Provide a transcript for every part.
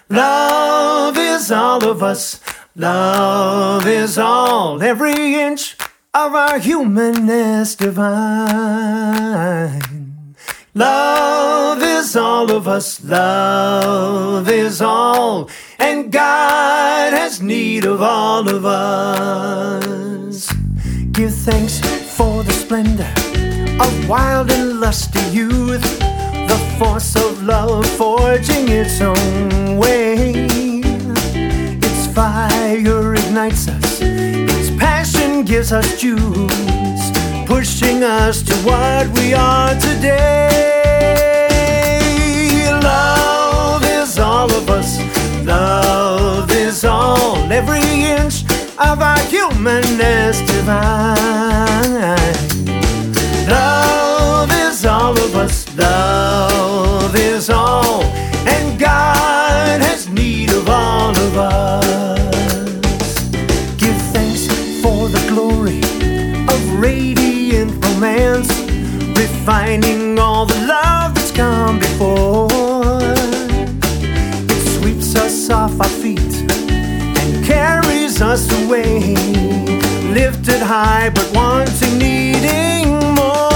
Love is all of us. Love is all. Every inch of our humanness divine. Love is all of us. Love is all. And God has need of all of us. Give thanks for the splendor of wild and lusty youth, the force of love forging its own way. Its fire ignites us, its passion gives us juice, pushing us to what we are today. Love is all of us. Love is all. Every inch of our humanness divine. Love is all of us. Love is all. And God has need of all of us. Give thanks for the glory of radiant romance, refining all the love that's come before. It sweeps us off our feet and carries us away, lifted high but wanting, needing more.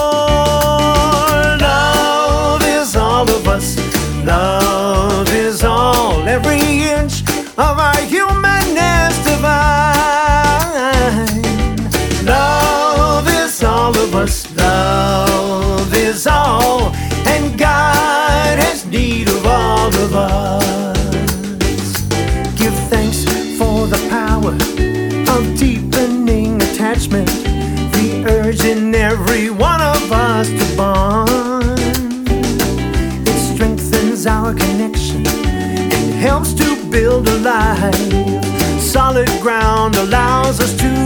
Love is all of us. Love is all. Every inch of our humanness divine. Love is all of us. Love is all. And God has need of all of us. Give thanks for the power of deepening attachment, the urge in every one of us to bond. It strengthens our connection and helps to build a life. Solid ground allows us to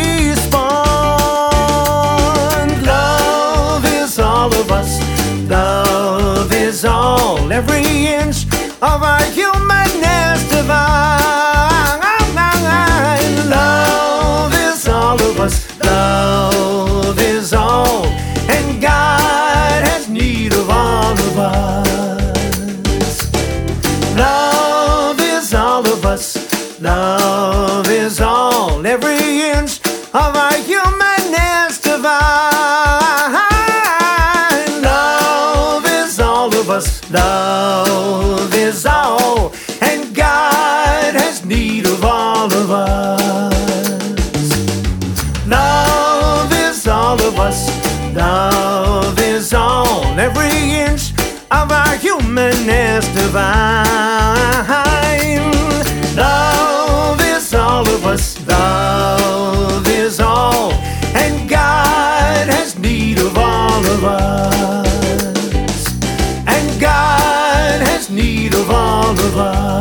respond. Love is all of us. Love is all. Every inch of our humanness divine. Love is all of us. Love is all. And God has need of all of us. Love is all of us. Love is all. Every inch of our humanness divine. Love is all of us. Love is all. And God has need of all of us. Love is all of us. Love is all. Every inch of our humanness divine. Love is all of us. Love is all. And God has need of all of us. And God has need of all of us.